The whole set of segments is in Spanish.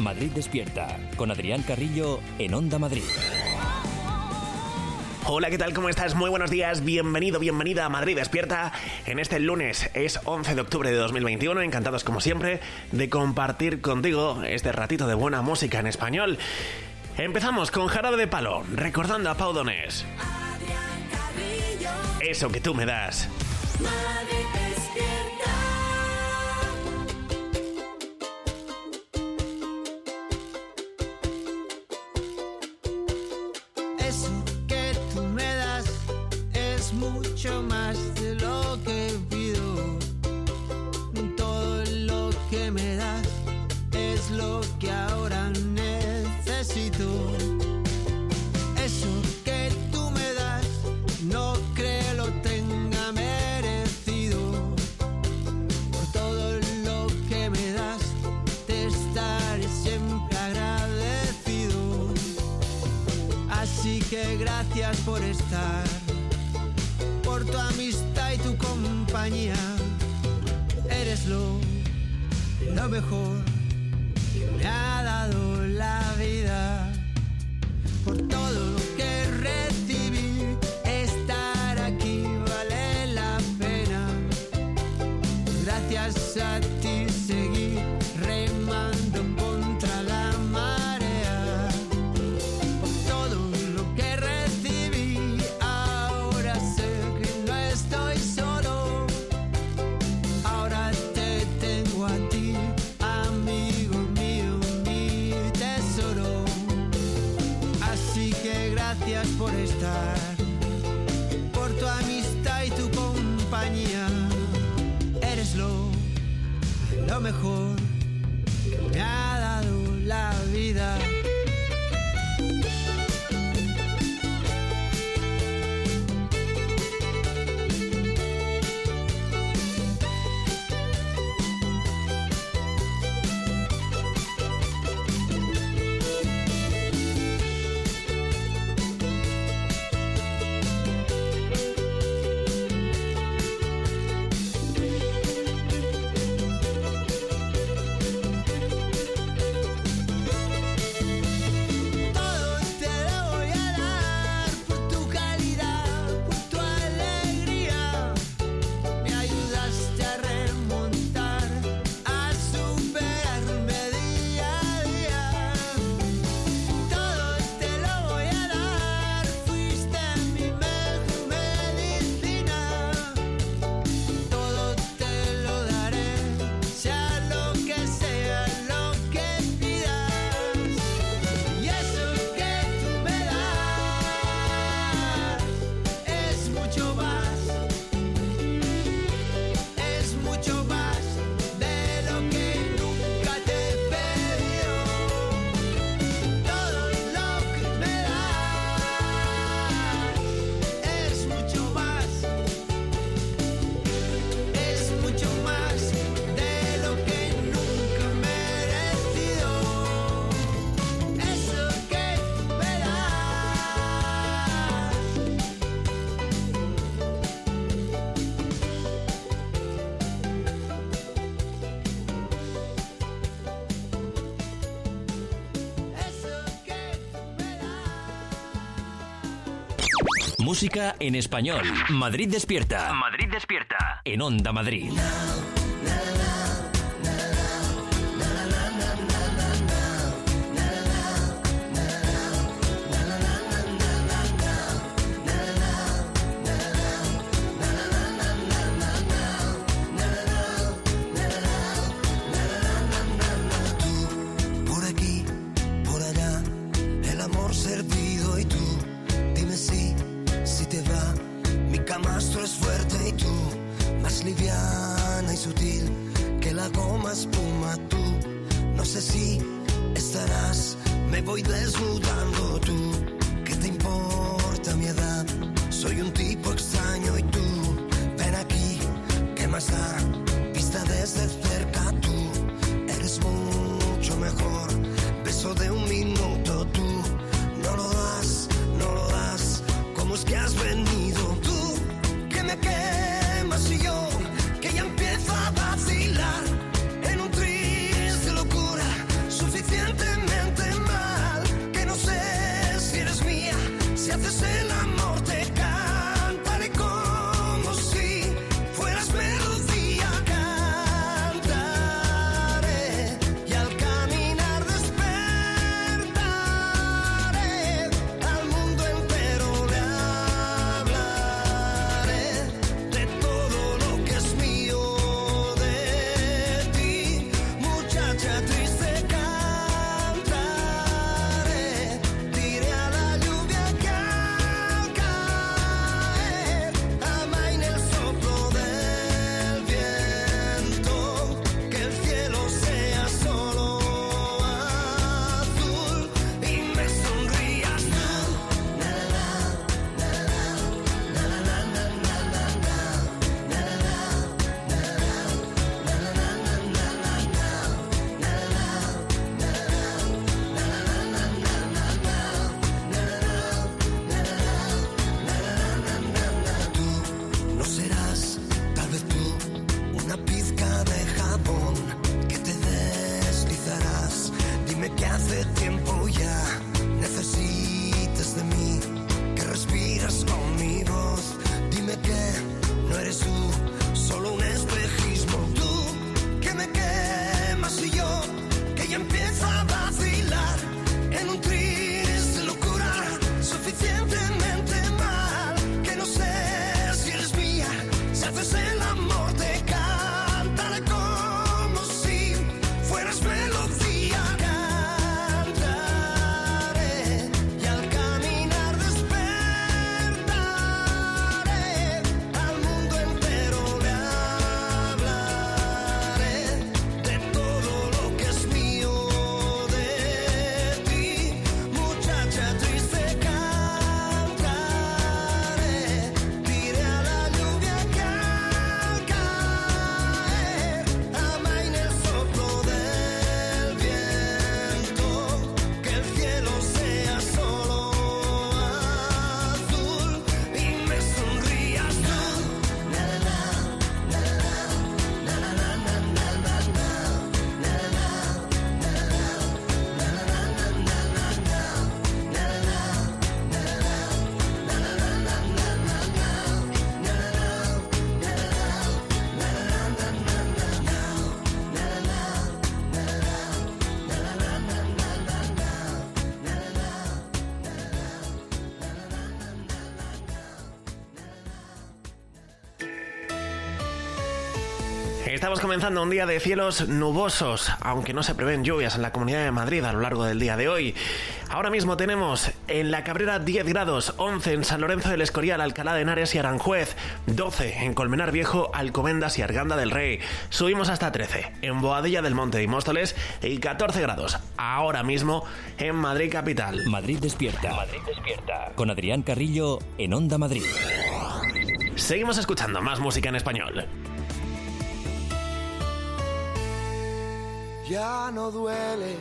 Madrid Despierta, con Adrián Carrillo en Onda Madrid. Hola, ¿qué tal? ¿Cómo estás? Muy buenos días, bienvenido, bienvenida a Madrid Despierta. En este lunes es 11 de octubre de 2021, encantados como siempre de compartir contigo este ratito de buena música en español. Empezamos con Jarabe de Palo, recordando a Pau Donés. Eso que tú me das. Madrid Despierta. Eso que tú me das es mucho más de lo que pido. Todo lo que me das es lo que ahora necesito. Eso que tú me das no creo lo tenga merecido. Por todo lo que me das te estaré siempre agradecido. Así que gracias por estar, por tu amistad y tu compañía. Eres lo mejor que me ha dado la vida. Por todo lo que recibí, estar aquí vale la pena. Gracias a ti seguí remando contra la marea. Por todo lo que recibí, ahora sé que no estoy solo. Ahora te tengo a ti, amigo mío, mi tesoro. Así que gracias por estar, por tu amistad y tu compañía. Eres lo mejor que me ha dado la vida. Música en español. Madrid Despierta. Madrid Despierta. En Onda Madrid. Por aquí, por allá, el amor servido y tú, dime si te va. Mi camastro es fuerte y tú, más liviana y sutil que la goma espuma tú. No sé si estarás, me voy desnudando tú. ¿Qué te importa mi edad? Soy un tipo extraño y tú, ven aquí, ¿qué más da? Vista desde cerca tú, eres mucho mejor. Beso de un minuto tú, no lo das, no lo das. ¿Cómo es que has venido tú? Que me quemas y yo, que ya empiezo a vacilar en un triste locura, suficiente Estamos comenzando un día de cielos nubosos, aunque no se prevén lluvias en la Comunidad de Madrid a lo largo del día de hoy. Ahora mismo tenemos en La Cabrera 10 grados, 11 en San Lorenzo del Escorial, Alcalá de Henares y Aranjuez, 12 en Colmenar Viejo, Alcobendas y Arganda del Rey. Subimos hasta 13 en Boadilla del Monte y Móstoles y 14 grados ahora mismo en Madrid capital. Madrid despierta. Madrid despierta. Con Adrián Carrillo en Onda Madrid. Seguimos escuchando más música en español. Ya no duele,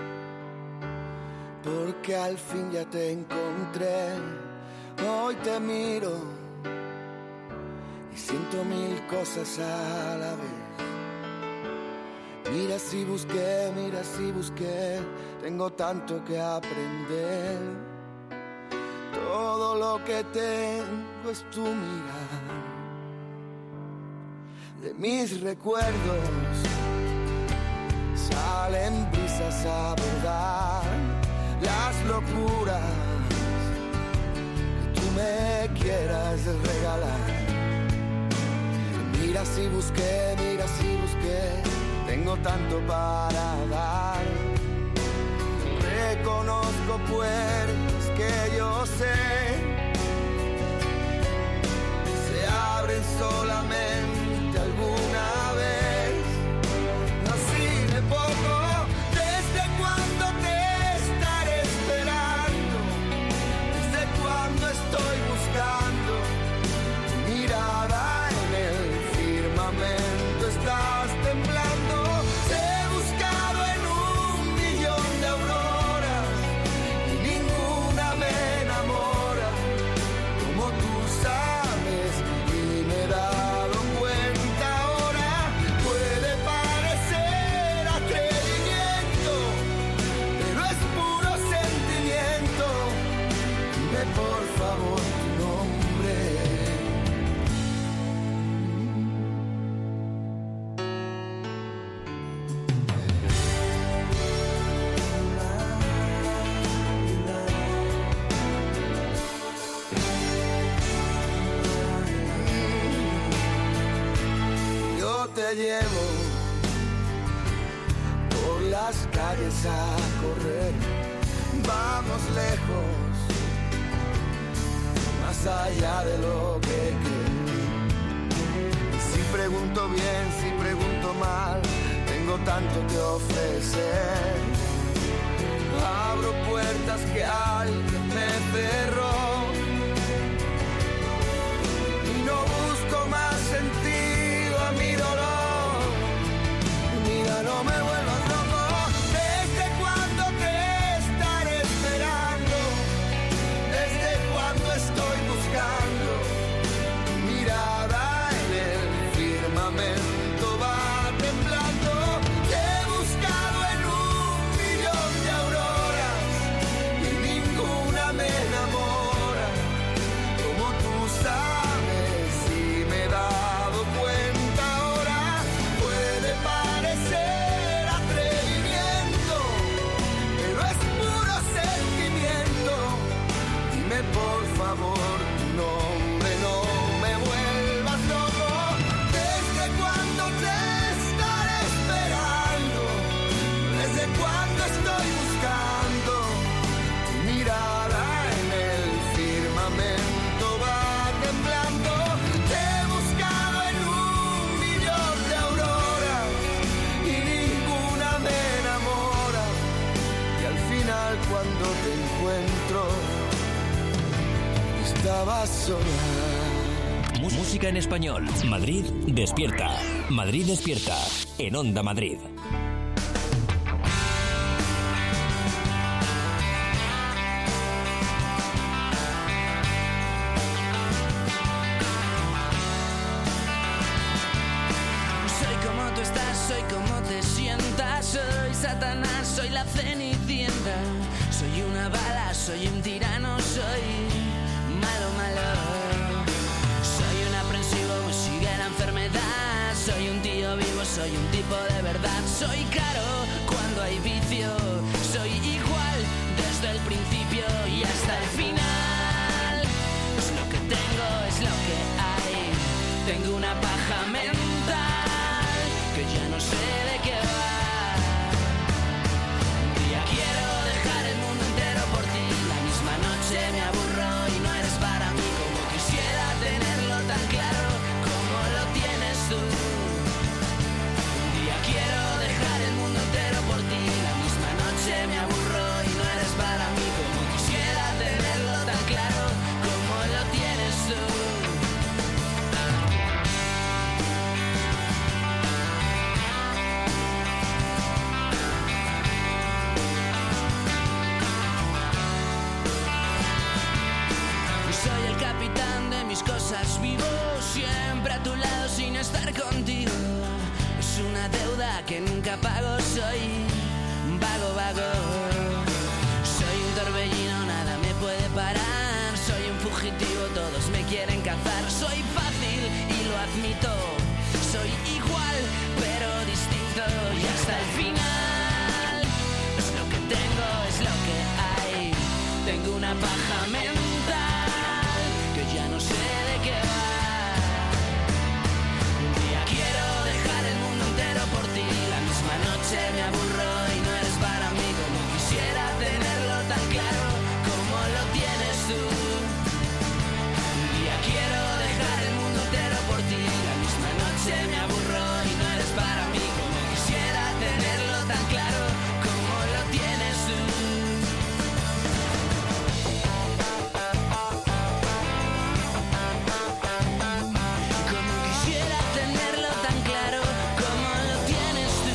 porque al fin ya te encontré. Hoy te miro y siento mil cosas a la vez. Mira si busqué, tengo tanto que aprender. Todo lo que tengo es tu mirar. De mis recuerdos salen brisas a bordar las locuras que tú me quieras regalar. Mira si busqué, tengo tanto para dar. Reconozco puertas que yo sé se abren solamente alguna vez. Poco, desde cuando te estaré esperando, desde cuando estoy buscando tu mirada en el firmamento, estás temblando. Te he buscado en 1.000.000 de auroras y ninguna me enamora como tú sabes, y me he dado cuenta ahora. Puede parecer atrevimiento, pero es puro sentimiento. Dime por favor tu nombre. Yo te llevo por las calles a correr, vamos lejos, más allá de lo que crees. Si pregunto bien, si pregunto mal, tengo tanto que ofrecer. Abro puertas que alguien me cerró y no busco más sentido a mi dolor. Mira, no me vuelvas loco. ¿Desde cuándo te estaré esperando? ¿Desde cuándo estoy buscando tu mirada en el firmamento? Va temblando. Te he buscado en 1.000.000 de auroras y ninguna me enamora como tú sabes, y me he dado cuenta ahora. Puede parecer atrevimiento, pero es puro sentimiento. Dime por favor tu nombre, no me vuelvas loco. ¿Desde cuándo te estaré esperando? ¿Desde cuándo estoy buscando tu mirada en el firmamento? Va temblando. Te he buscado en 1.000.000 de auroras y ninguna me enamora. Y al final cuando te encuentro estabas sola. Música en español. Madrid despierta. Madrid despierta. En Onda Madrid. Soy como tú estás, soy como te sientas. Soy Satanás, soy la Cenicienta. Soy una bala, soy un tirano, soy malo, malo. Soy un aprensivo, me sigue la enfermedad. Soy un tío vivo, soy un tipo de verdad. Soy caro cuando hay vicio. Soy igual desde el principio y hasta el final. Es lo que tengo, es lo que hay. Tengo una paja mental. deuda que nunca pago. Soy vago, vago. Soy un torbellino, nada me puede parar. Soy un fugitivo, todos me quieren cazar. Soy fácil y lo admito. Soy igual, pero distinto. Y hasta el final es lo que tengo, es lo que hay. Tengo una paja mental que ya no sé de qué va. Un día quiero dejar el mundo entero por ti. La misma noche me aburro y no eres para mí. Como quisiera tenerlo tan claro como lo tienes tú. Un día quiero dejar el mundo entero por ti. La misma noche me aburro y no eres para mí. Como quisiera tenerlo tan claro como lo tienes tú. Como quisiera tenerlo tan claro como lo tienes tú.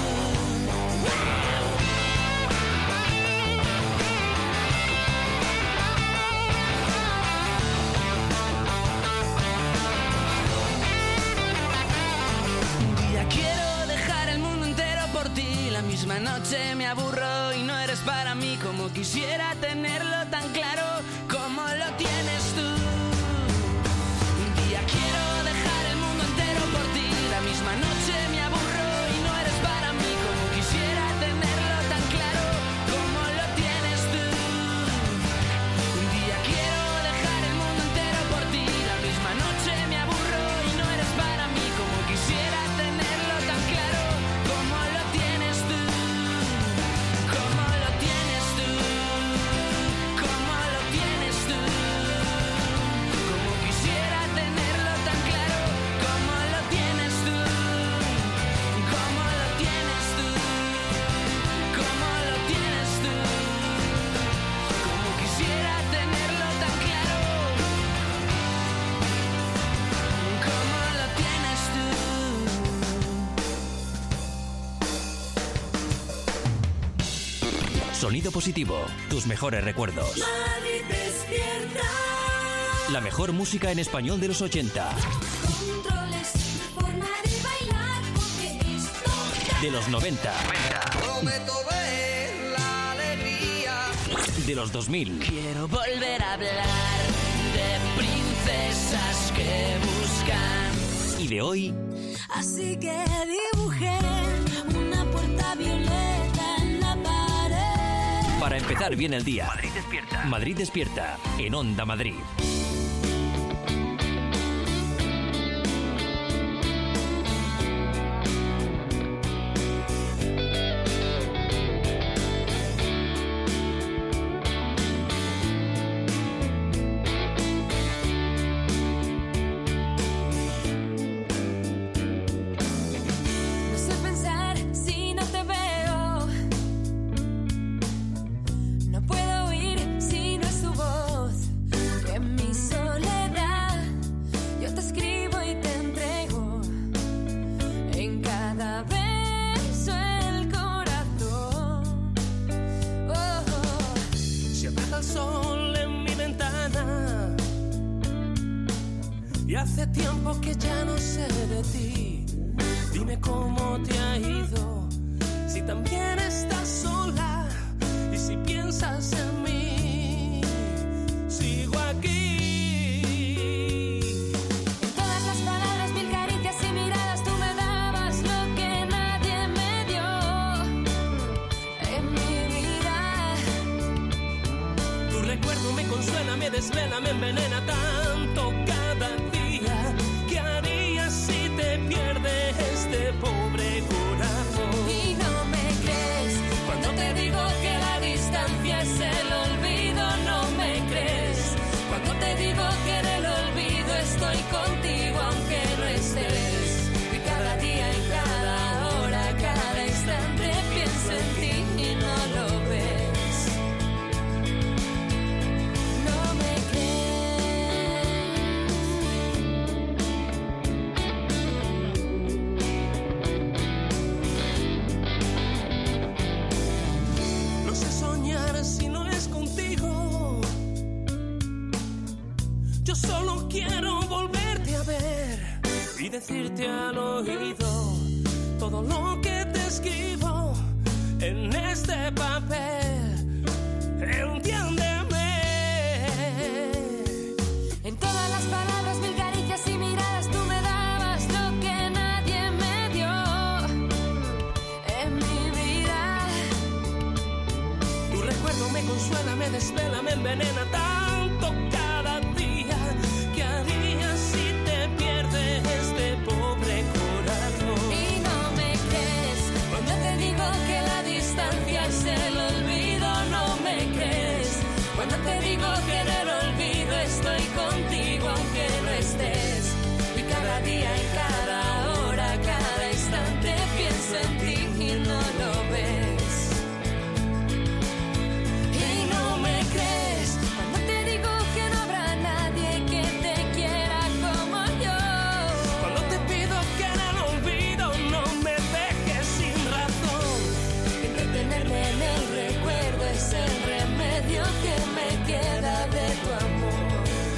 Un día quiero dejar el mundo entero por ti. La misma noche me aburro y no eres para mí. Como quisiera tenerlo tan claro como lo tienes tú. Un día quiero dejar el mundo entero por ti. La misma noche me aburro y no eres para mí. Como quisiera tenerlo tan claro como lo tienes tú. Un día quiero dejar el mundo entero por ti. La misma noche me aburro y no eres para mí. Como quisiera tenerlo tan claro como lo tienes tú. Como lo tienes tú. Como lo tienes tú. Como quisiera tenerlo tan claro como lo tienes tú. Como lo tienes tú. Como lo tienes tú. Como quisiera tenerlo tan claro como lo tienes tú. Sonido positivo, tus mejores recuerdos. Madrid despierta. La mejor música en español de los 80, Controles, forma de bailar, porque esto de los 90, Prometo ver la alegría. de los 2000 Quiero volver a hablar de princesas que buscan. y de hoy. Así que dibujé una puerta violeta en la pared. Para empezar bien el día. Madrid despierta. Madrid despierta en Onda Madrid. No sé pensar si no te veo. No puedo oír si no es tu voz. En mi soledad yo te escribo y te entrego en cada beso el corazón. Oh, oh. Se apaga el sol en mi ventana y hace tiempo que ya no sé de ti. Dime cómo te ha ido, si también estás sola y si piensas en mí. Sigo aquí. En todas las palabras, mil caricias y miradas, tú me dabas lo que nadie me dio en mi vida. Tu recuerdo me consuela, me desvela, me envenena tanto cada día. ¿Qué harías si te pierde este pobre corazón? Y no me crees cuando te digo que la distancia es el olvido. No me crees cuando te digo que en el olvido estoy contigo aunque no estés. Y cada día, en cada hora, cada instante pienso en ti y no lo ves. No me No sé soñar si no es contigo. Yo solo quiero volverte a ver y decirte al oído todo lo de papel, entiéndeme. En todas las palabras, mil caricias y miradas, tú me dabas lo que nadie me dio en mi vida. Tu recuerdo me consuela, me desvela, me envenena tanto cada día. ¿Qué harías si te pierdes este pobre corazón? Y no me crees cuando te digo que la distancia es el olvido. No me crees cuando te digo que en el olvido estoy contigo aunque no estés. Y cada día y cada hora, cada instante pienso en ti y no lo ves. Y no me crees cuando te digo que no habrá nadie que te quiera como yo. Cuando te pido que en el olvido no me dejes sin razón. Entretenerme en el recuerdo es el remedio que me queda de tu amor.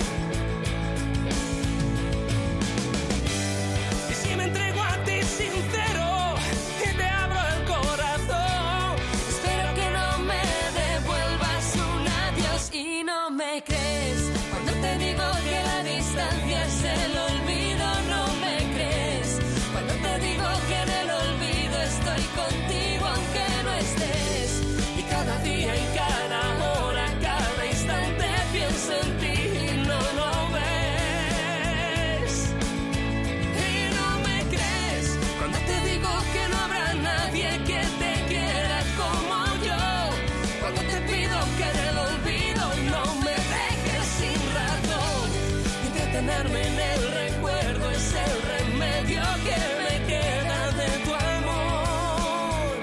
Y si me entrego a ti sincero y te abro el corazón, Espero que no me devuelvas un adiós. Y no me crees cuando te digo que la distancia es el olvido. No me crees cuando te digo que en el olvido estoy contigo aunque no estés. y cada día y cada hora, cada instante pienso en ti y no lo ves. Y no me crees cuando te digo que no habrá nadie que te quiera como yo. Cuando te pido que en el olvido no me dejes sin razón. Entretenerme en el recuerdo es el remedio que me queda de tu amor.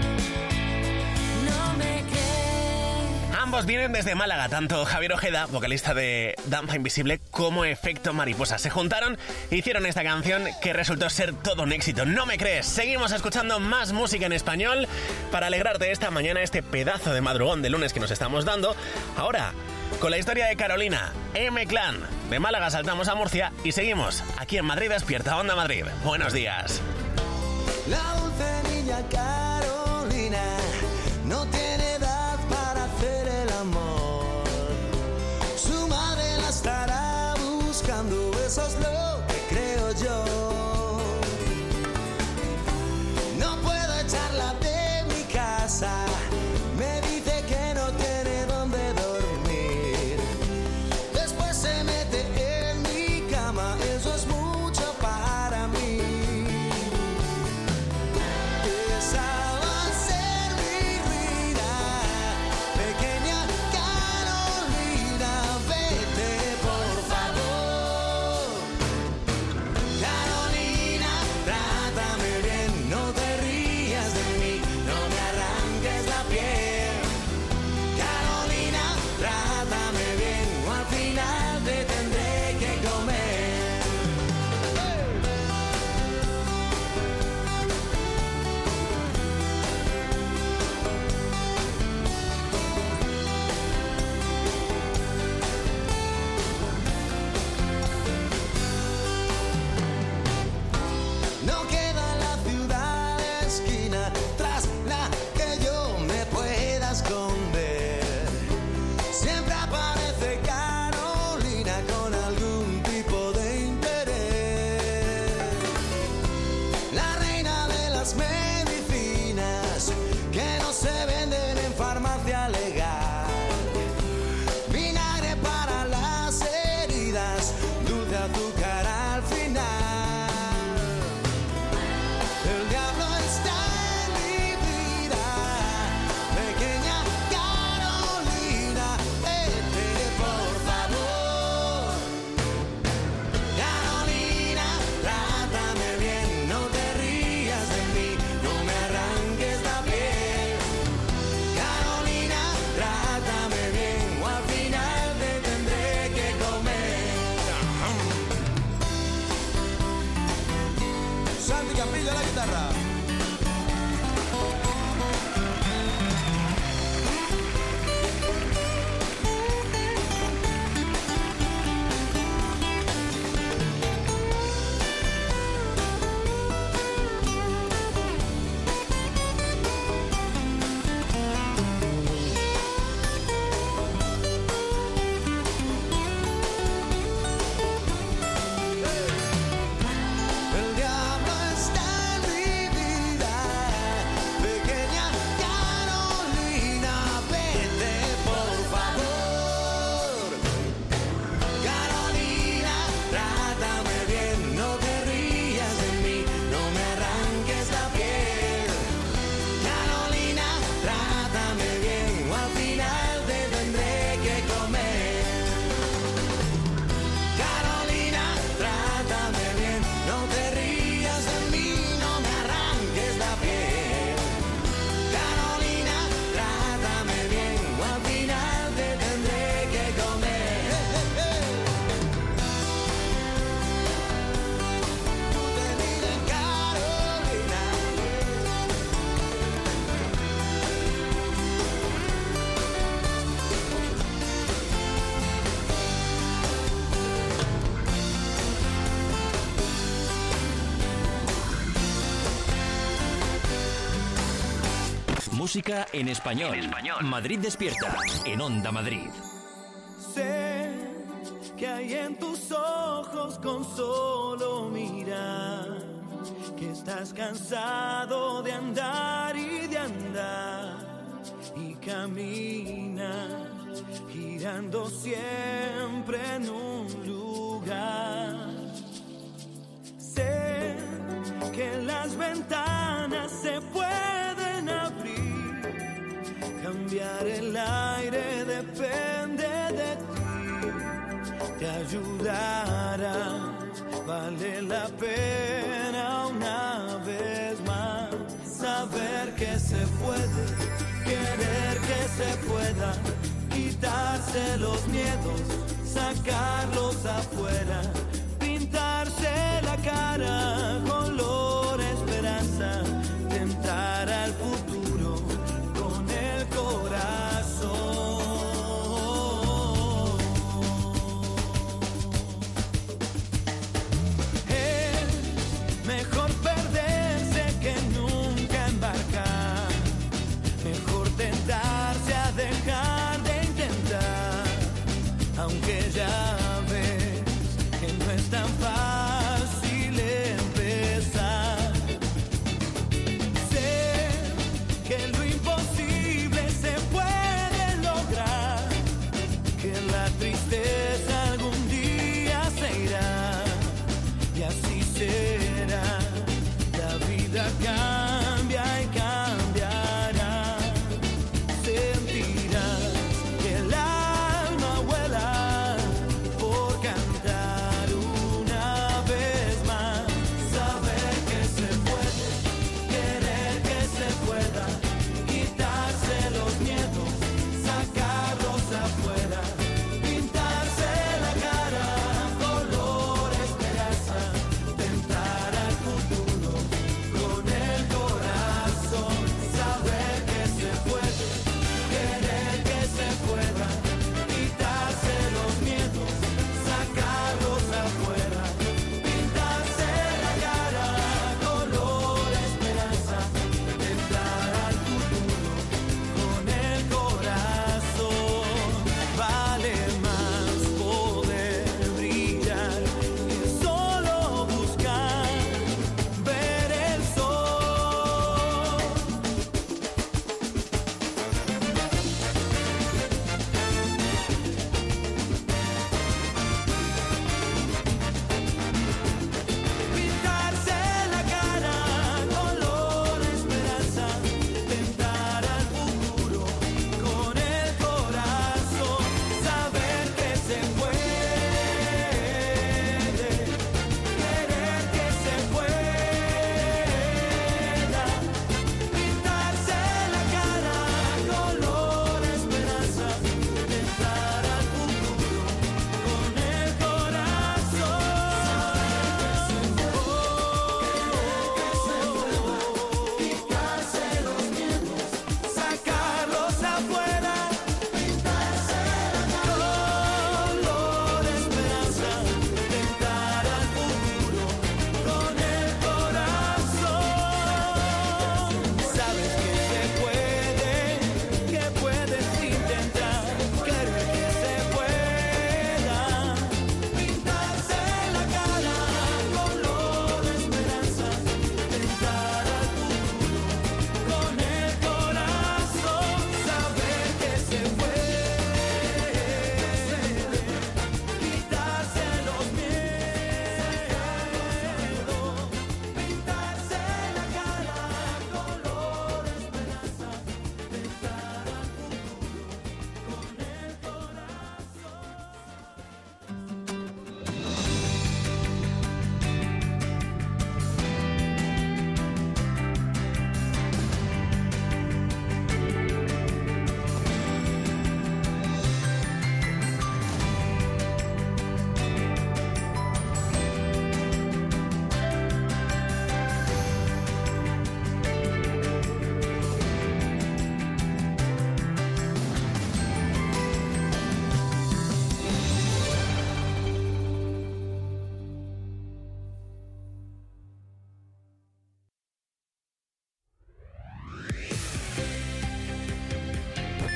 No me crees. Ambos vienen desde Málaga, tanto Javier Ojeda, vocalista de Danza Invisible, como Efecto Mariposa. Se juntaron e hicieron esta canción que resultó ser todo un éxito. No me crees. Seguimos escuchando más música en español para alegrarte esta mañana, este pedazo de madrugón de lunes que nos estamos dando. Ahora, con la historia de Carolina, M-Clan. De Málaga saltamos a Murcia y seguimos aquí en Madrid Despierta, Onda Madrid. Buenos días. La dulce niña Carolina no tiene edad para hacer el amor. Su madre la estará buscando, eso es lo que creo yo. No puedo echarla de mi casa, me dice que no tiene dónde dormir. Después se mete en mi cama, eso es mucho para mí. Esa va a ser mi Música en español. Madrid Despierta, en Onda Madrid. Sé que hay en tus ojos con solo mirar, que estás cansado de andar y de andar, y caminas girando siempre en un lugar. Sé que las ventanas se pueden abrir, cambiar el aire depende de ti, te ayudará, vale la pena una vez más, saber que se puede, querer que se pueda, quitarse los miedos, sacarlos afuera, pintarse la cara, color esperanza, tentar al futuro con el corazón. Es mejor perderse que nunca embarcar, mejor tentarse a dejar de intentar, aunque ya ves que no es tan fácil empezar.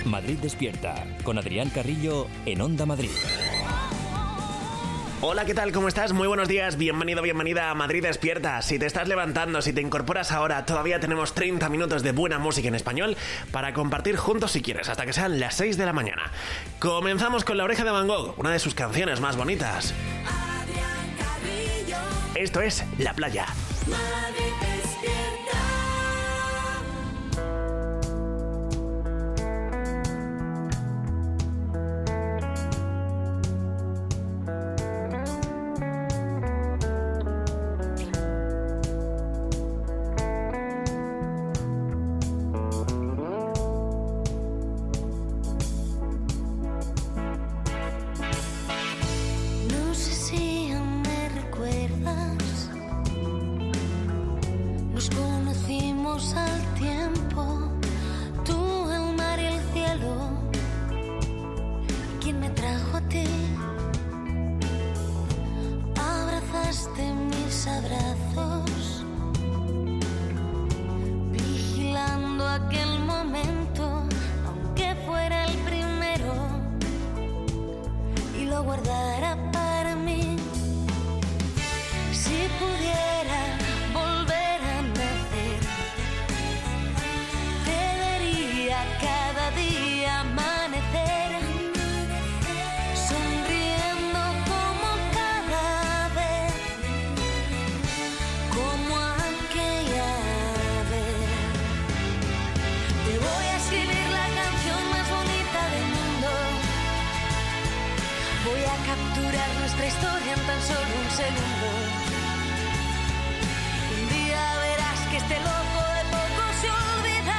Madrid Despierta, con Adrián Carrillo en Onda Madrid. Hola, ¿qué tal? ¿Cómo estás? Muy buenos días, bienvenido, bienvenida a Madrid Despierta. Si te estás levantando, si te incorporas ahora, todavía tenemos 30 minutos de buena música en español para compartir juntos si quieres, hasta que sean las 6 de la mañana. Comenzamos con La Oreja de Van Gogh, una de sus canciones más bonitas. Esto es La Playa. Madrid Despierta. No sé si aún me recuerdas. Nos conocimos al tiempo, tú, el mar y el cielo. ¿Quién me trajo a ti? Abrazaste mis abrazos, vigilando aquel momento, aunque fuera el primero, y lo guardara para mí. Si pudiera volver a nacer, te vería cada día amanecer, sonriendo como cada vez, como aquella vez. Te voy a escribir la canción más bonita del mundo. Voy a capturar nuestra historia en tan solo un segundo. Un día verás que este loco de poco se olvida.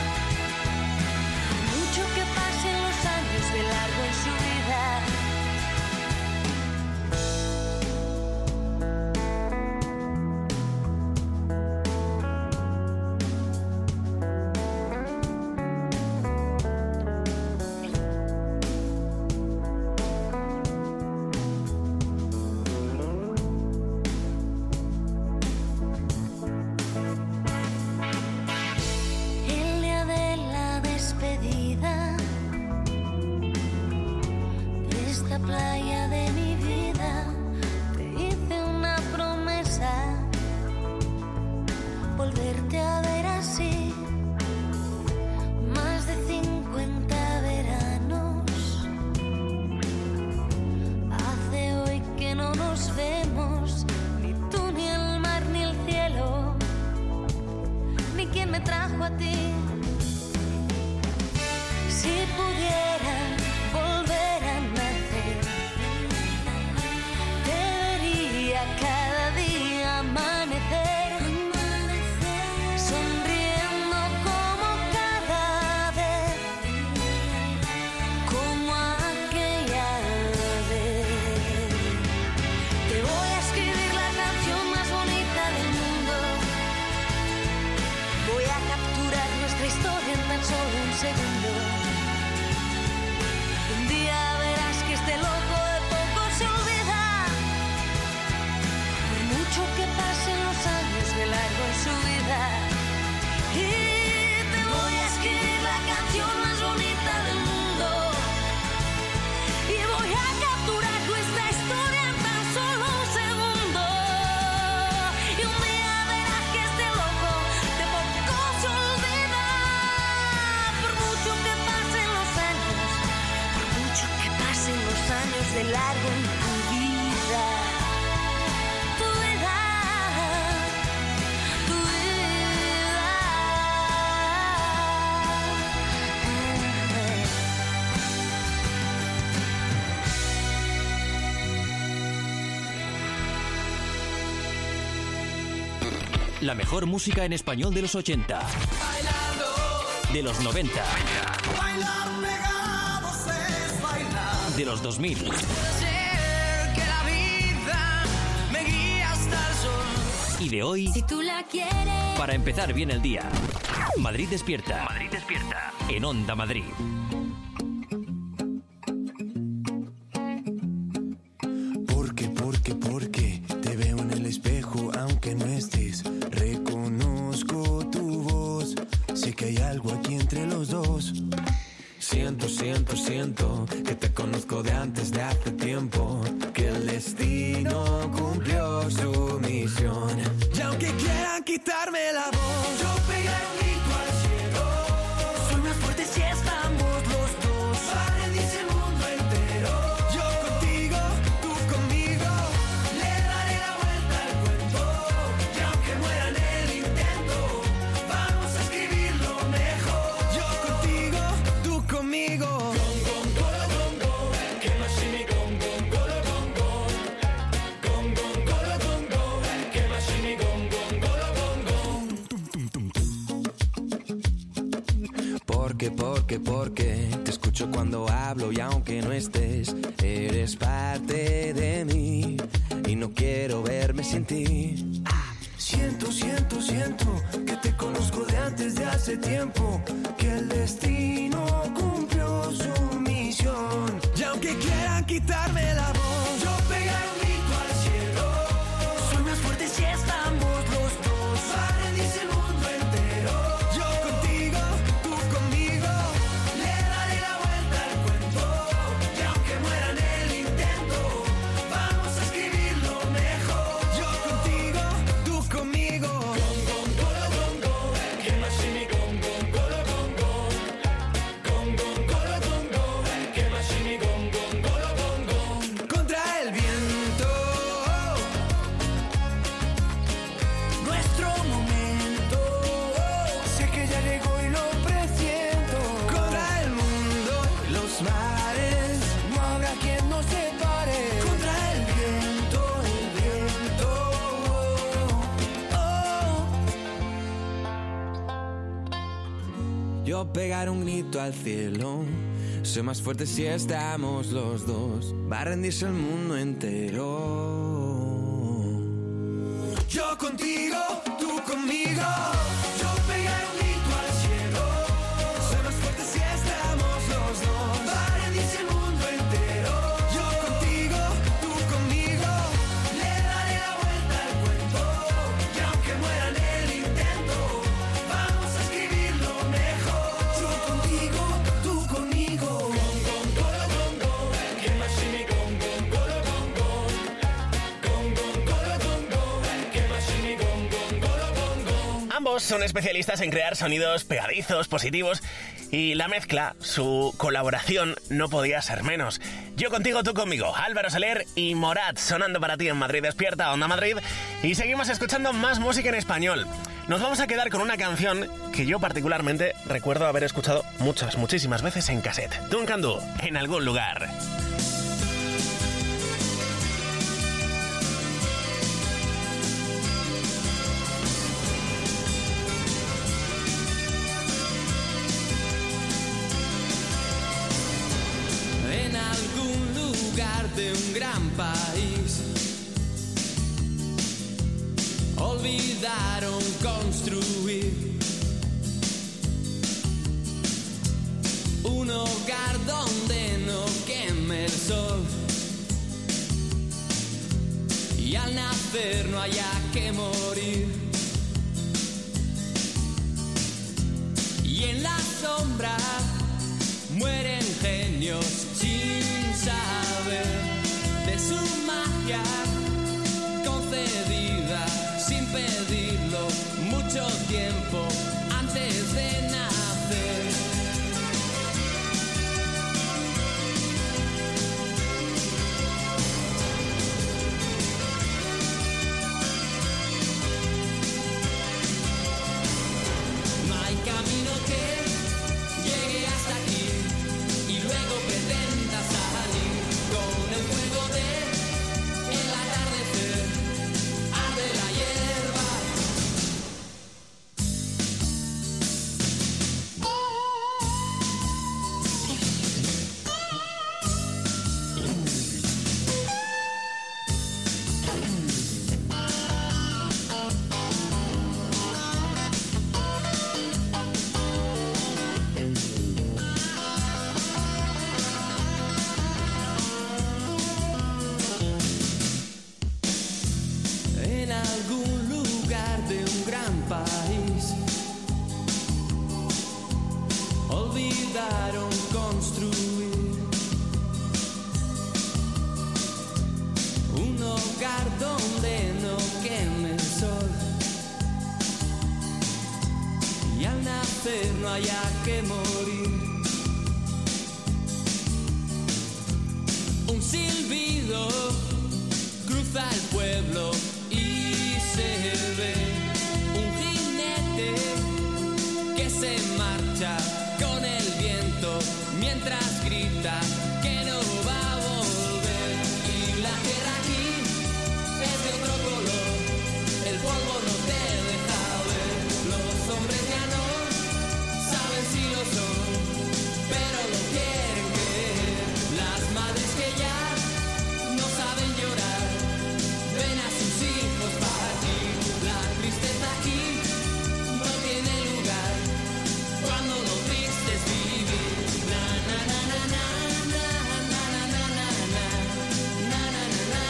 Mucho que pasen los años de largo en su vida. El día de la despedida de esta playa de mi vida, te hice una promesa, volverte a ver así. Más de 50 veranos hace hoy que no nos vemos, ni tú, ni el mar, ni el cielo, ni quien me trajo a ti. Si pudiera volver a nacer, te vería cada día amanecer, sonriendo como cada vez, como aquella vez. Te voy a escribir la canción más bonita del mundo. Voy a capturar nuestra historia en tan solo un segundo. Un día verás que este loco de poco se olvida. Por mucho que pasen los años de largo en su vida. Y te voy a escribir la canción más bonita del mundo. Y voy a capturar nuestra historia en tan solo un segundo. Y un día verás que este loco de poco se olvida. Por mucho que pasen los años, por mucho que pasen los años de largo en tu vida. Tu vida, tu La mejor música en español de los 80, de los 90, de los 2000 Puede ser que la vida me guíe hasta el sol. y de hoy, Si tú la quieres. para empezar bien el día. Madrid Despierta. Madrid Despierta. En Onda Madrid. Porque te veo en el espejo aunque no estés. Reconozco tu voz. Sé que hay algo aquí entre los dos. Siento que te conozco de antes de hace tiempo, que el destino cumplió su misión. Y aunque quieran quitarme la voz, yo pegaré un grito al cielo. Soy más fuerte si estamos los dos. Para rendirse el mundo entero. Yo contigo, tú conmigo. Le daré la vuelta al cuento. Y aunque muera en el intento, vamos a escribirlo mejor. Yo contigo, tú conmigo. Porque te escucho cuando hablo y aunque no estés, eres parte de mí y no quiero verme sin ti. Siento que te conozco de antes de hace tiempo, que el destino cumplió su misión. Y aunque quieran quitarme la voz, yo pegaré un grito al cielo. Soy más fuerte si estamos los dos. Para rendirse el mundo entero. Yo contigo, tú conmigo. Le daré la vuelta al cuento. Y aunque muera en el intento, vamos a escribirlo mejor. Yo contigo, tú conmigo. Contra el viento, nuestro momento. Sé que ya llegó y lo presiento. Contra el mundo, los mares. No habrá quien nos separe. Contra el viento, Yo pegaré un grito al cielo. Soy más fuerte si estamos los dos. Va a rendirse el mundo entero. Yo contigo, tú conmigo. Yo pegaré un grito al cielo. Soy más fuerte si estamos los dos. Va a rendirse el mundo entero. Yo contigo, tú conmigo. Le daré la vuelta al cuento. Y aunque muera en el intento, vamos a escribirlo mejor. Yo contigo, tú conmigo. Ambos son especialistas en crear sonidos pegadizos, positivos, y la mezcla, su colaboración, no podía ser menos. Yo contigo, tú conmigo, Álvaro Soler y Morat, sonando para ti en Madrid Despierta, Onda Madrid, y seguimos escuchando más música en español. Nos vamos a quedar con una canción que yo particularmente recuerdo haber escuchado muchísimas veces en cassette. Duncan Du, En algún lugar. En algún lugar de un gran país olvidaron construir un hogar donde no queme el sol y al nacer no haya que morir. Y en la sombra mueren genios sin saber de su magia concedida sin pedirlo mucho tiempo antes de nacer. No hay camino que llegue hasta aquí y luego pretenda salir con el fuego de el atardecer, arde la hierba. olvidaron construir un hogar donde no queme el sol y al nacer no haya que morir. Un silbido cruza el pueblo y se ve un jinete que se marcha con el viento mientras grita que no va a volver. Y la tierra aquí es de otro color, el polvo no te deja ver. Los hombres ya no saben si lo son, pero lo quieren creer. Las madres que ya no saben llorar ven a sus hijos partir. La tristeza aquí no tiene lugar cuando lo triste es vivir. Na na na na na na na na na na na na na na na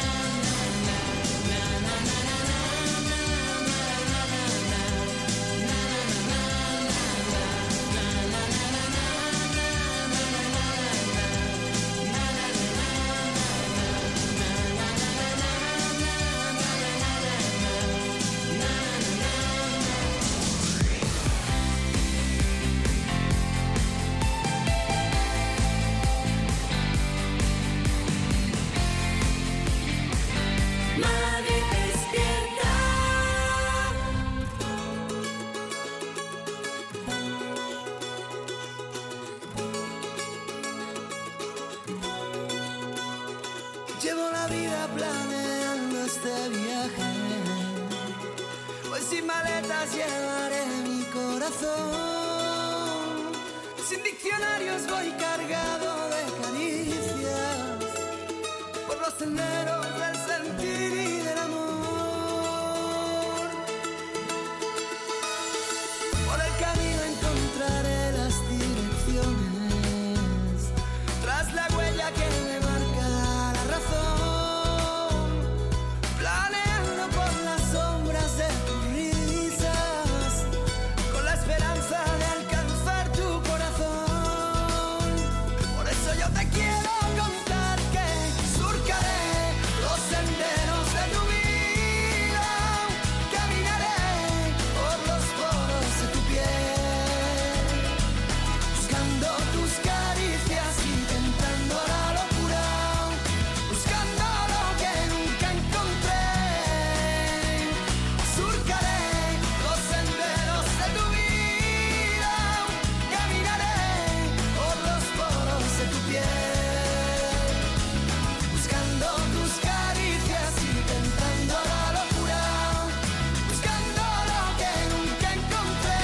Madrid despierta. Llevo la vida planeando este viaje, pues sin maletas llevaré mi corazón. Sin diccionarios voy cargado de caricias por los senderos del sentir y del amor. Por el camino encontraré las direcciones, tras la huella que me marca la razón, planeando por las sombras de tus risas, con la esperanza de alcanzar tu corazón. Por eso yo te quiero contar que surcaré los senderos de tu vida, caminaré por los poros de tu piel, buscando tus caricias y tentando la locura, buscando lo que nunca encontré. Surcaré los senderos de tu vida, caminaré por los poros de tu piel, buscando tus caricias y tentando la locura, buscando lo que nunca encontré.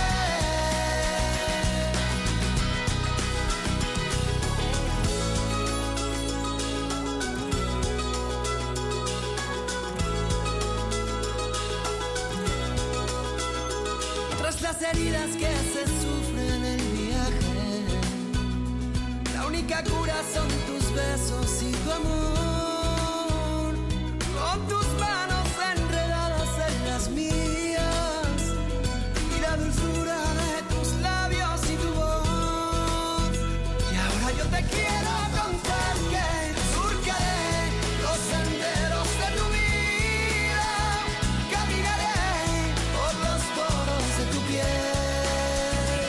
Tras las heridas que se sufren en el viaje, la única cura son tus besos y tu amor. Con tus manos enredadas en las mías y la dulzura de tus labios y tu voz. Y ahora yo te quiero contar que surcaré los senderos de tu vida, caminaré por los poros de tu piel,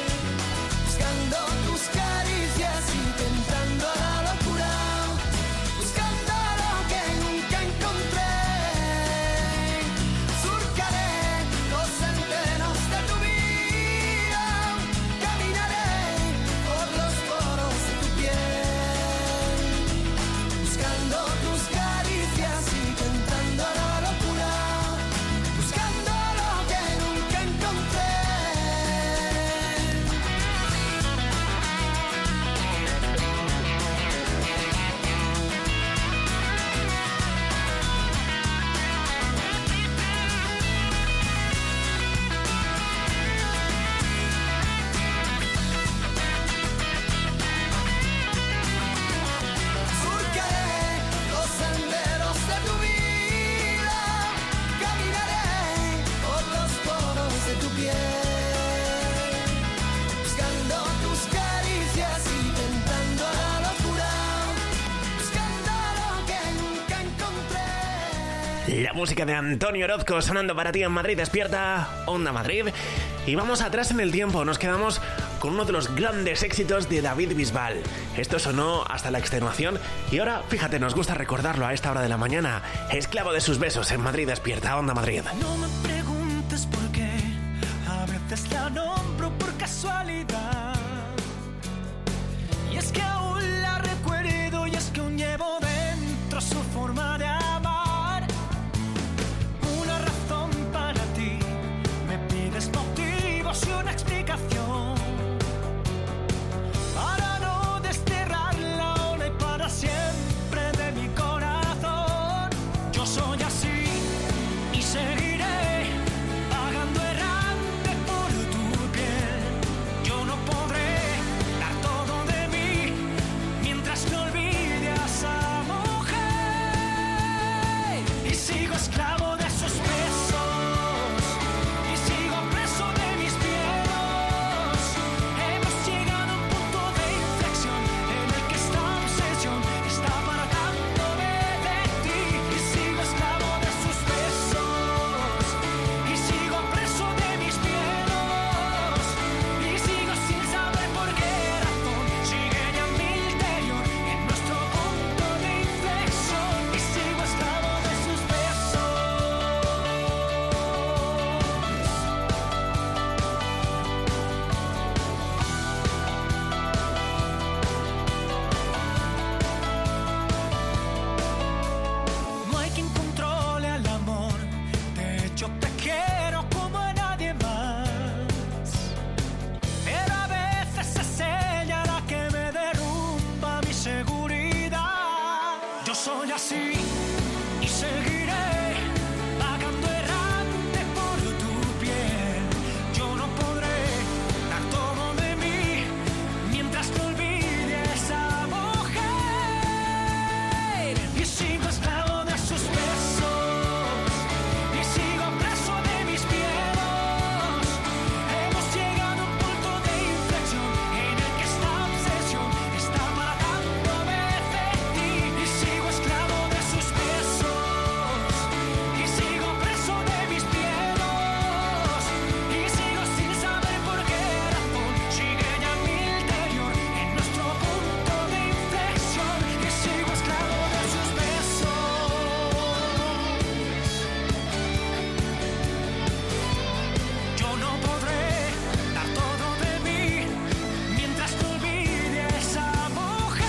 buscando tus caricias y tentando la locura, buscando La música de Antonio Orozco sonando para ti en Madrid Despierta, Onda Madrid. Y vamos atrás en el tiempo, nos quedamos con uno de los grandes éxitos de David Bisbal. Esto sonó hasta la extenuación y ahora, fíjate, nos gusta recordarlo a esta hora de la mañana. Esclavo de sus besos en Madrid Despierta, Onda Madrid. No me preguntes por qué, a veces la nombro por casualidad. Y es que aún la recuerdo y es que aún llevo dentro su forma de amar. Una razón para ti, me pides motivos y una explicación para no desterrarla ahora y para siempre de mi corazón. Yo soy así y seguiré vagando errante por tu piel. Yo no podré dar todo de mí mientras no olvide a esa mujer. Y sigo esclavo de sus besos y sigo preso de mis miedos. Hemos llegado a un punto de inflexión en el que esta obsesión está apartándome de ti. Y sigo esclavo de sus besos y sigo preso de mis miedos. Y sigo sin saber por qué razón sigue ya mi interior en nuestro punto de inflexión. Y sigo esclavo de sus besos. No hay quien controle al amor, de hecho te quiero como a nadie más. Pero a veces es ella la que me derrumba mi seguridad. Yo soy así y seguiré vagando errante por tu piel. Yo no podré dar todo de mí mientras no olvide a esa mujer. Y sigo esclavo de sus besos y sigo preso de mis miedos. Hemos llegado a un punto de inflexión en el que esta obsesión está apartándome de ti. Y sigo esclavo de sus besos y sigo preso de mis miedos. Y sigo sin saber por qué razón sigue ya mi interior en nuestro punto de inflexión. Y sigo esclavo de sus besos. Yo no podré dar todo de mí mientras no olvide a esa mujer.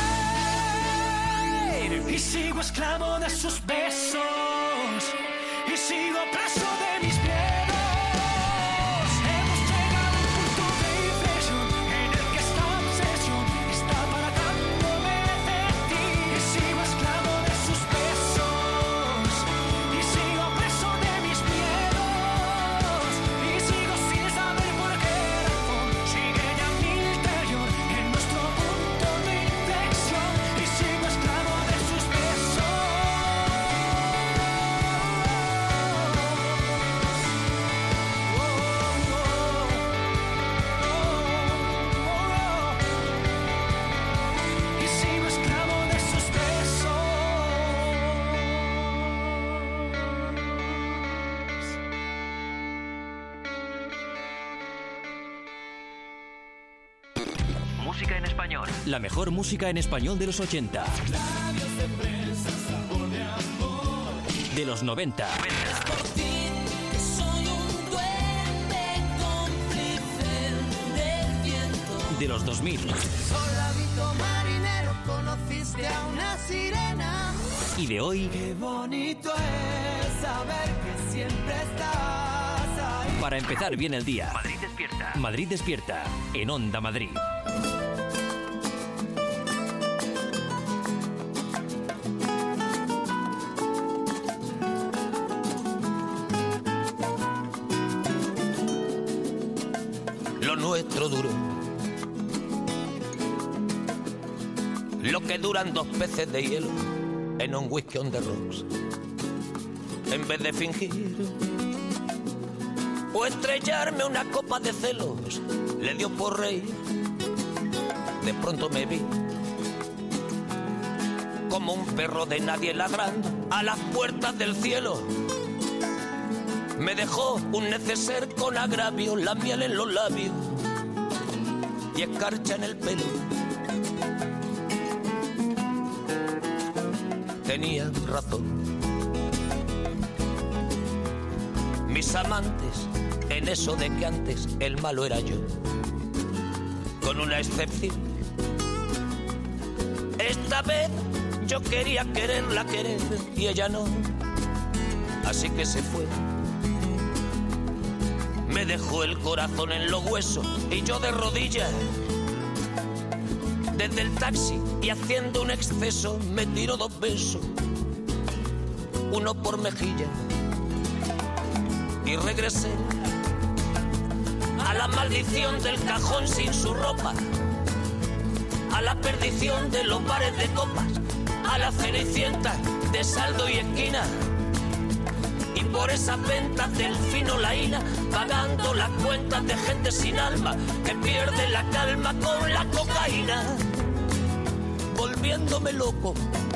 Y sigo esclavo de sus besos y sigo preso de mis miedos. Hemos llegado a un punto de inflexión en el que esta obsesión está apartándome de ti. Y sigo esclavo de sus besos y sigo preso de mis miedos. Y sigo sin saber por qué razón sigue ya mi interior en nuestro punto de inflexión. Y sigo esclavo de sus besos. Y sigo esclavo de sus besos. Música en español. La mejor música en español de los 80. De los 90. Que soy un duende cómplice del viento. De los 2000. Soldadito marinero, conociste a una sirena. Y de hoy. Qué bonito es saber que siempre estás ahí. Para empezar bien el día. Madrid despierta. Madrid despierta. En Onda Madrid. Lo nuestro duró lo que duran 2 peces de hielo en un whisky on the rocks. En vez de fingir o estrellarme una copa de celos, le dio por reír. De pronto me vi como un perro de nadie ladrando a las puertas del cielo. Me dejó un neceser con agravio, la miel en los labios y escarcha en el pelo. Tenía razón. Mis amantes, en eso de que antes el malo era yo, con una excepción. Esta vez yo quería quererla querer y ella no, así que se fue. Me dejó el corazón en los huesos y yo de rodillas. Desde el taxi y haciendo un exceso me tiró 2 besos, uno por mejilla. Y regresé a la maldición del cajón sin su ropa, a la perdición de los bares de copas, a la cenicienta de saldo y esquina. Y por esas ventas del fino laína, pagando las cuentas de gente sin alma que pierde la calma con la cocaína. Volviéndome loco,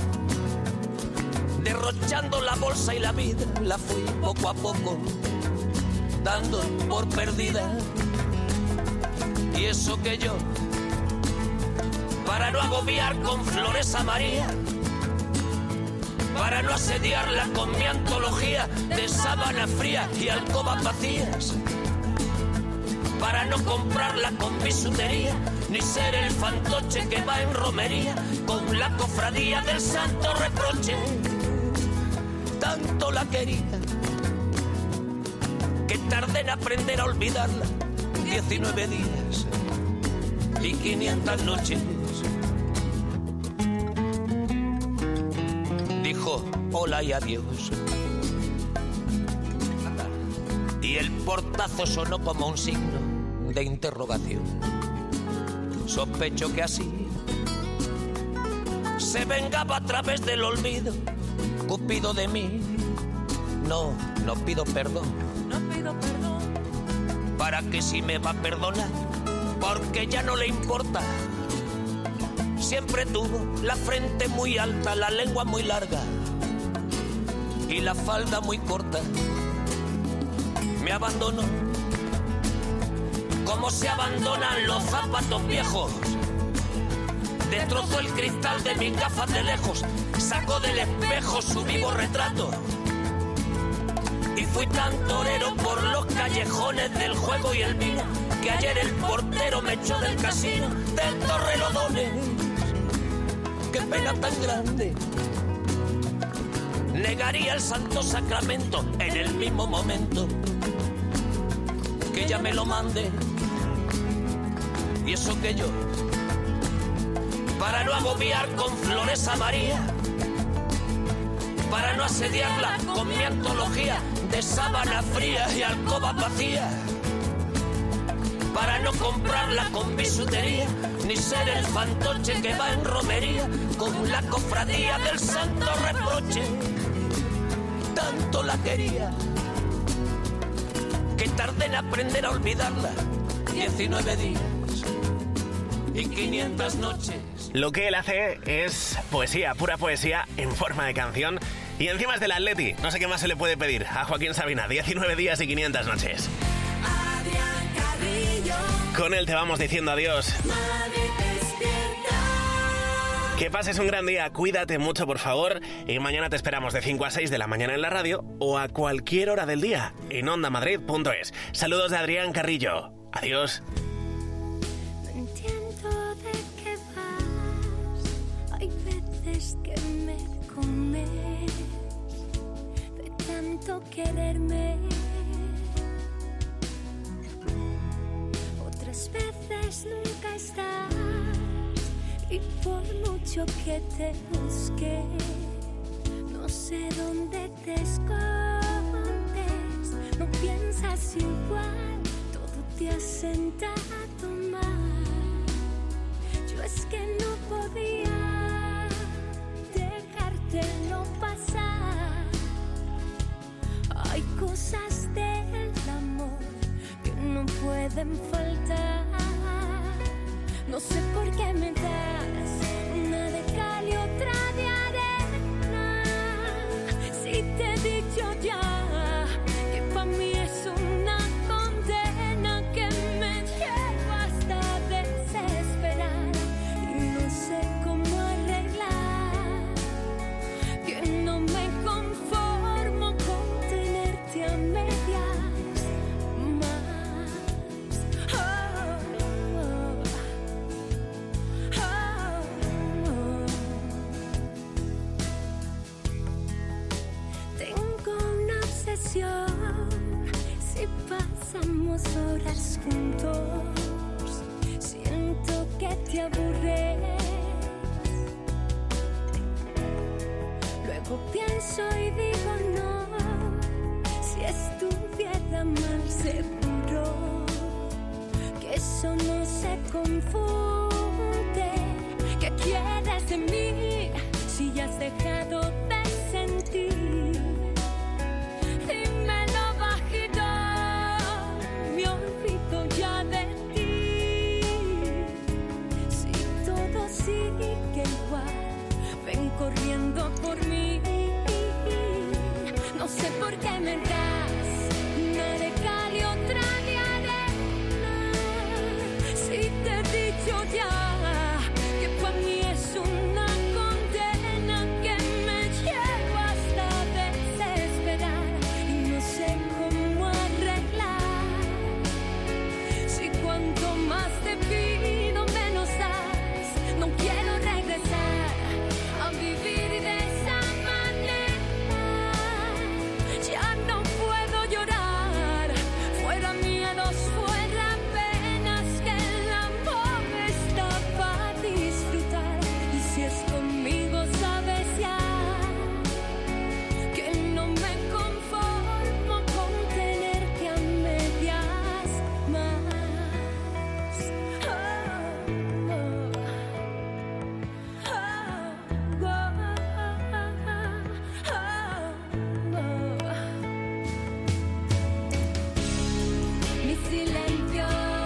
derrochando la bolsa y la vida, la fui poco a poco dando por perdida. Y eso que yo, para no agobiar con flores a María, para no asediarla con mi antología de sábana fría y alcobas vacías, para no comprarla con bisutería, ni ser el fantoche que va en romería con la cofradía del santo reproche. Tanto la quería que tardé en aprender a olvidarla. 19 días y 500 noches. Dijo hola y adiós, y el portazo sonó como un signo de interrogación. Sospecho que así se vengaba a través del olvido Cupido de mí. No pido perdón. No pido perdón. ¿Para que si me va a perdonar? Porque ya no le importa. Siempre tuvo la frente muy alta, la lengua muy larga y la falda muy corta. Me abandonó como se abandonan los zapatos viejos. Destrozó el cristal de mis gafas de lejos, sacó del espejo su vivo retrato. Y fui tan torero por los callejones del juego y el vino, que ayer el portero me echó del casino del Torrelodones. Qué pena tan grande. Negaría el santo sacramento en el mismo momento que ella me lo mande. Y eso que yo, para no agobiar con flores a María, para no asediarla con mi antología de sábana fría y alcobas vacías, para no comprarla con bisutería, ni ser el fantoche que va en romería con la cofradía del santo reproche. Tanto la quería que tardé en aprender a olvidarla. 19 días y 500 noches. Lo que él hace es poesía, pura poesía en forma de canción. Y encima es del Atleti. No sé qué más se le puede pedir a Joaquín Sabina. 19 días y 500 noches. Adrián Carrillo. Con él te vamos diciendo adiós. Madrid despierta. Que pases un gran día, cuídate mucho por favor. Y mañana te esperamos de 5 a 6 de la mañana en la radio o a cualquier hora del día en ondamadrid.es. Saludos de Adrián Carrillo. Adiós. No entiendo de qué vas. Hay veces que me comes de tanto quererme. Otras veces nunca estás y por mucho que te busque no sé dónde te escondes. No piensas igual, te has sentado mal. Yo es que no podía dejártelo pasar. Hay cosas del amor que no pueden faltar. No sé por qué me das una de cal y otra de arena. Si te he dicho ya que pa' mí se confunde. ¿Qué quieres de mí si ya has dejado de sentir? Dímelo bajito, me olvido ya de ti. Si todo sigue igual, ven corriendo por mí. No sé por qué me das una de cal y otra de arena. Si te he dicho ya que para mí es una condena que me lleva hasta desesperar y no sé cómo arreglar. Si cuanto más te pido menos das, no quiero regresar a vivir de esa manera. Ya no puedo llorar, fuera miedos, fuera penas, que el amor está para disfrutar. Y si es conmigo sabes ya que no me conformo con tenerte a medias más. Mi silencio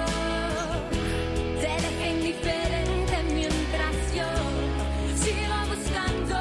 te deja indiferente mientras yo sigo buscando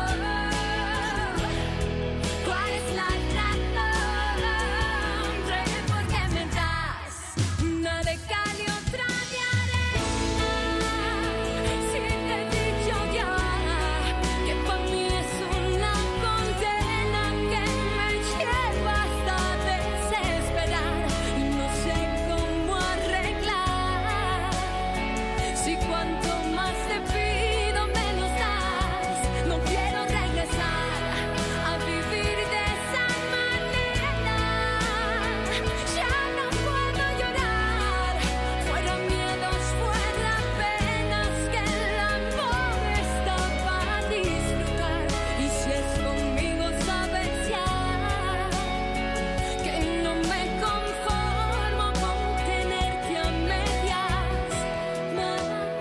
cuál es la razón. ¿Por qué me das una de cal y otra de arena? Si te he dicho ya que para mí es una condena que me lleva hasta desesperar y no sé cómo arreglar. Si cuanto más te pido menos das, no quiero regresar a vivir de esa manera. Ya no puedo llorar, fuera miedos, fuera penas, que el amor está para disfrutar. Y si es conmigo sabes ya que no me conformo con tenerte a medias más.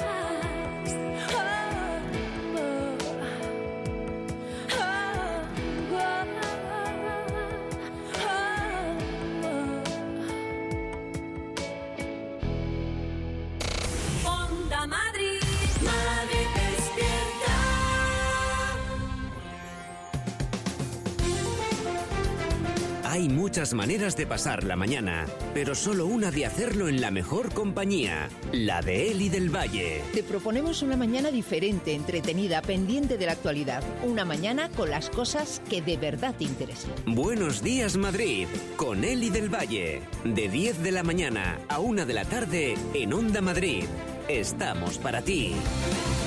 Onda Madrid, Madrid despierta. Hay muchas maneras de pasar la mañana, pero solo una de hacerlo en la mejor compañía, la de Eli del Valle. Te proponemos una mañana diferente, entretenida, pendiente de la actualidad. Una mañana con las cosas que de verdad te interesan. Buenos días, Madrid, con Eli del Valle. De 10 de la mañana a 1 de la tarde en Onda Madrid. Estamos para ti.